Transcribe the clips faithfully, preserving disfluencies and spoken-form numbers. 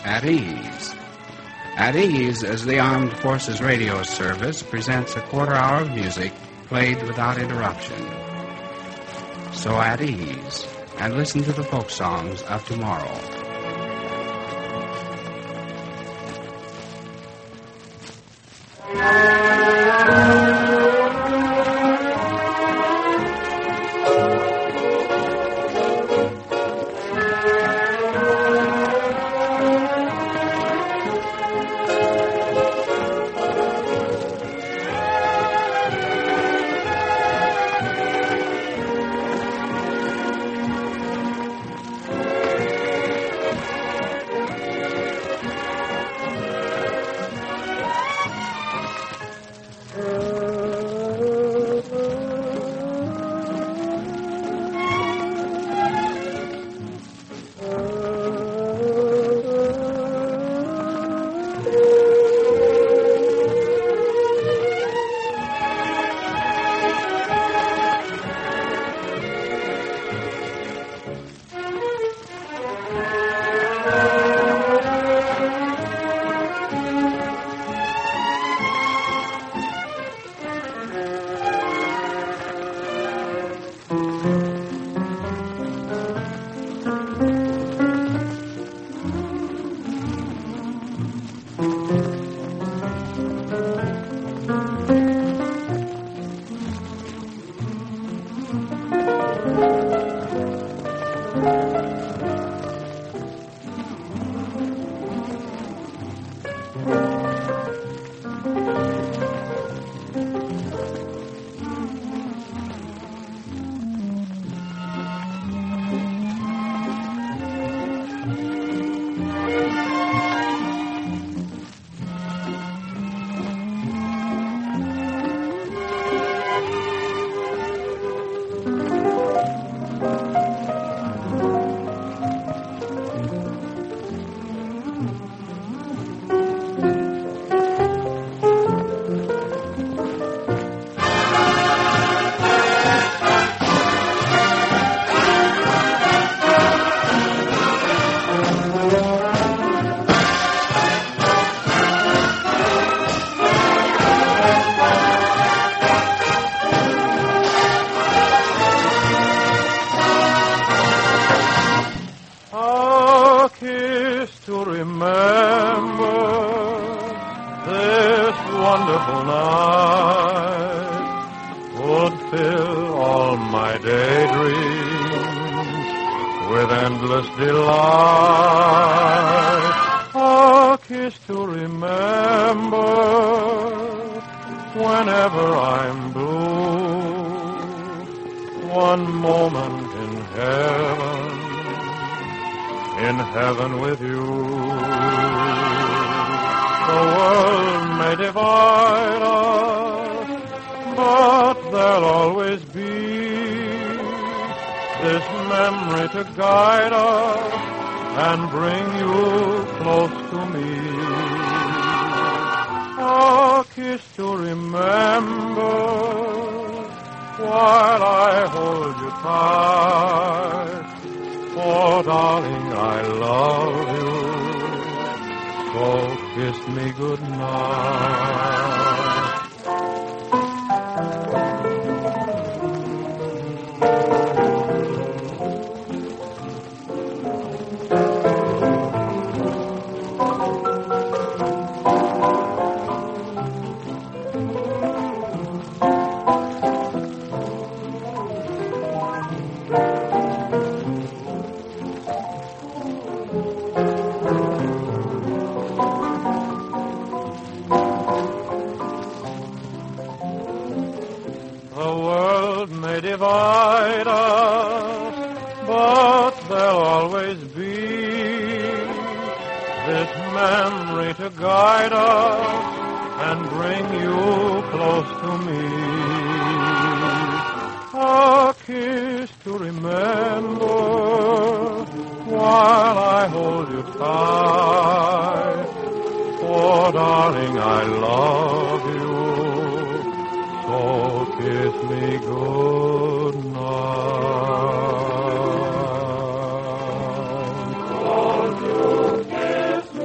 At Ease. At Ease is the Armed Forces Radio Service presents a quarter hour of music played without interruption. So at ease, and listen to the folk songs of tomorrow. Oh, you kiss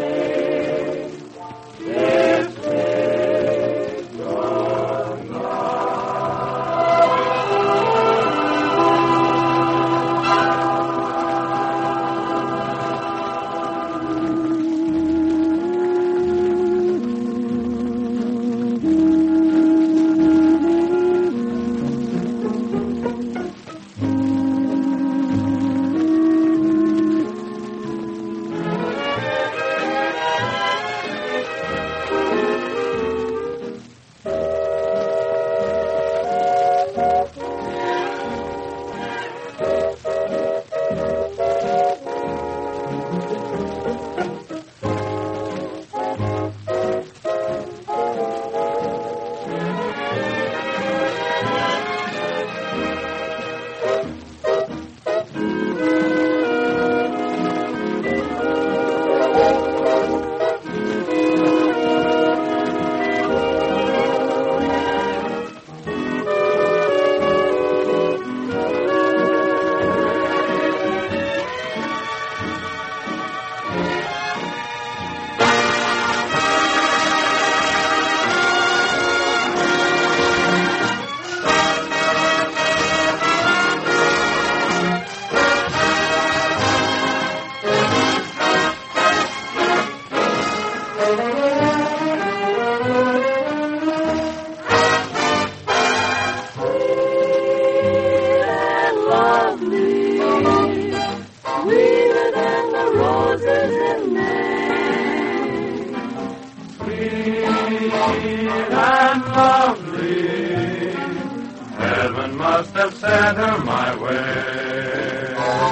Must have sent her my way.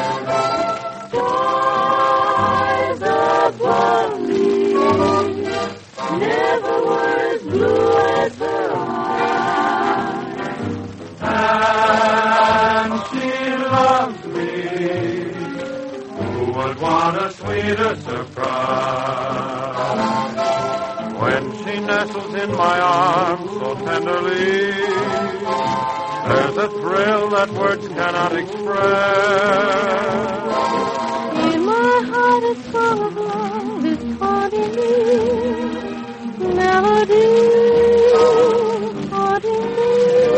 Stars above me never were as blue as her eyes. And she loves me. Who would want a sweeter surprise? When she nestles in my arms so tenderly, there's a thrill that words cannot express. In my heart a song of love is haunting me. Melody haunting me.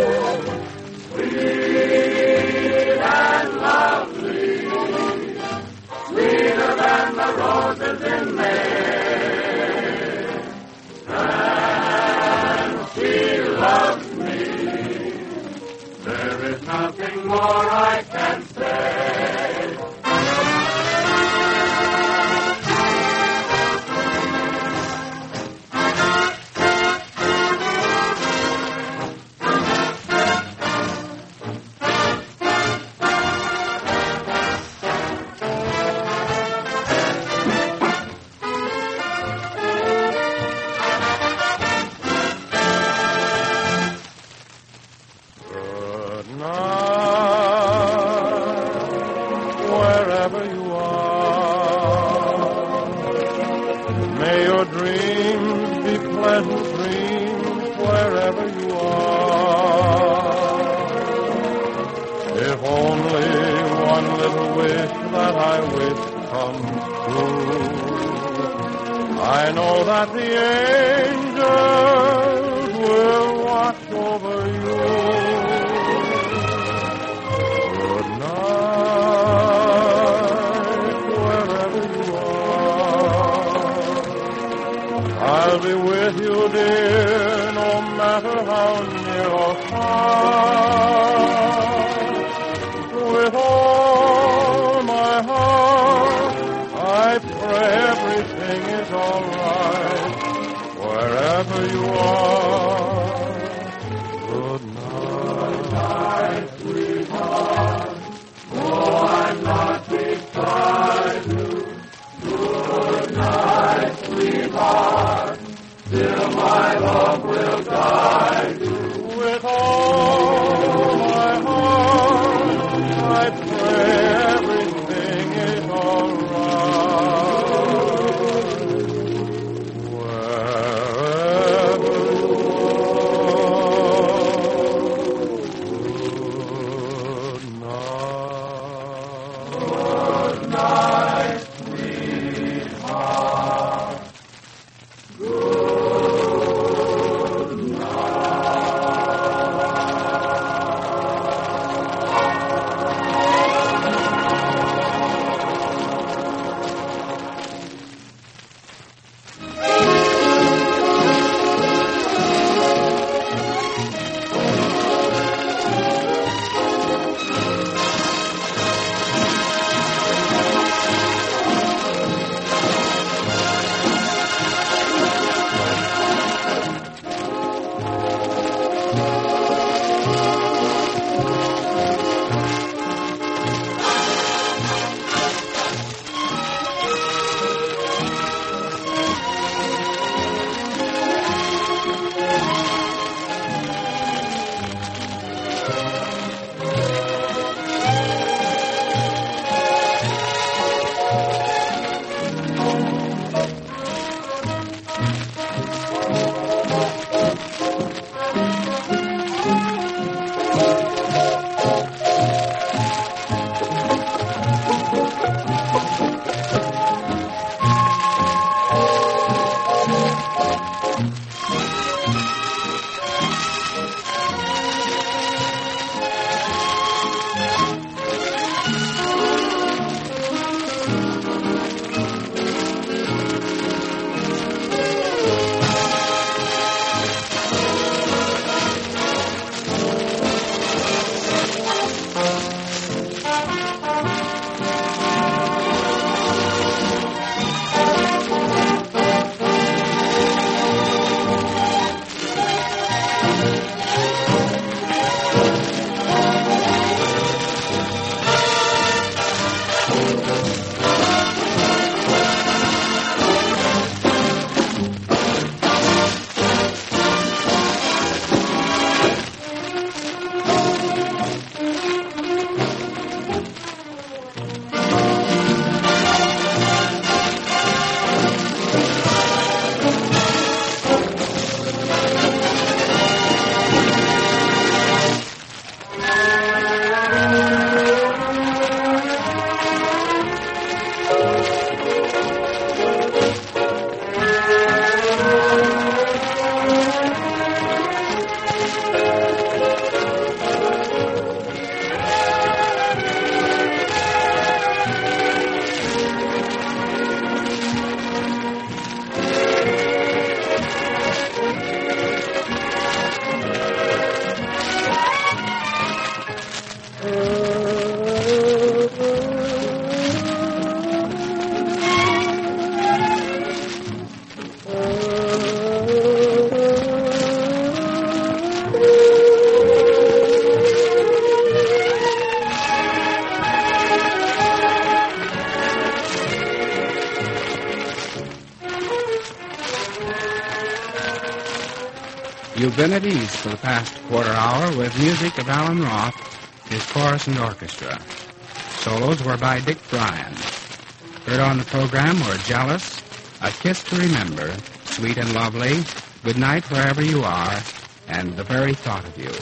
Sweet and lovely, sweeter than the roses in May. And she loves me. There is nothing more I can say. I know that the angels will watch over you. Good night, wherever you are. I'll be with you, dear, no matter how near or far. With all my heart, I pray everything is all right, wherever you are. Good night, good night, sweetheart. Oh, I'm not beside you. Good night, sweetheart. Still my love will guide you with all my You've been at ease for the past quarter hour with music of Alan Roth, his chorus and orchestra. Solos were by Dick Bryan. Heard on the program were Jealous, A Kiss to Remember, Sweet and Lovely, Good Night Wherever You Are, and The Very Thought of You.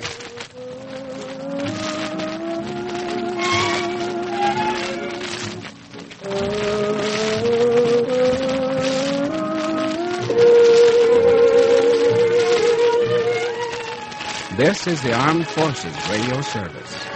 This is the Armed Forces Radio Service.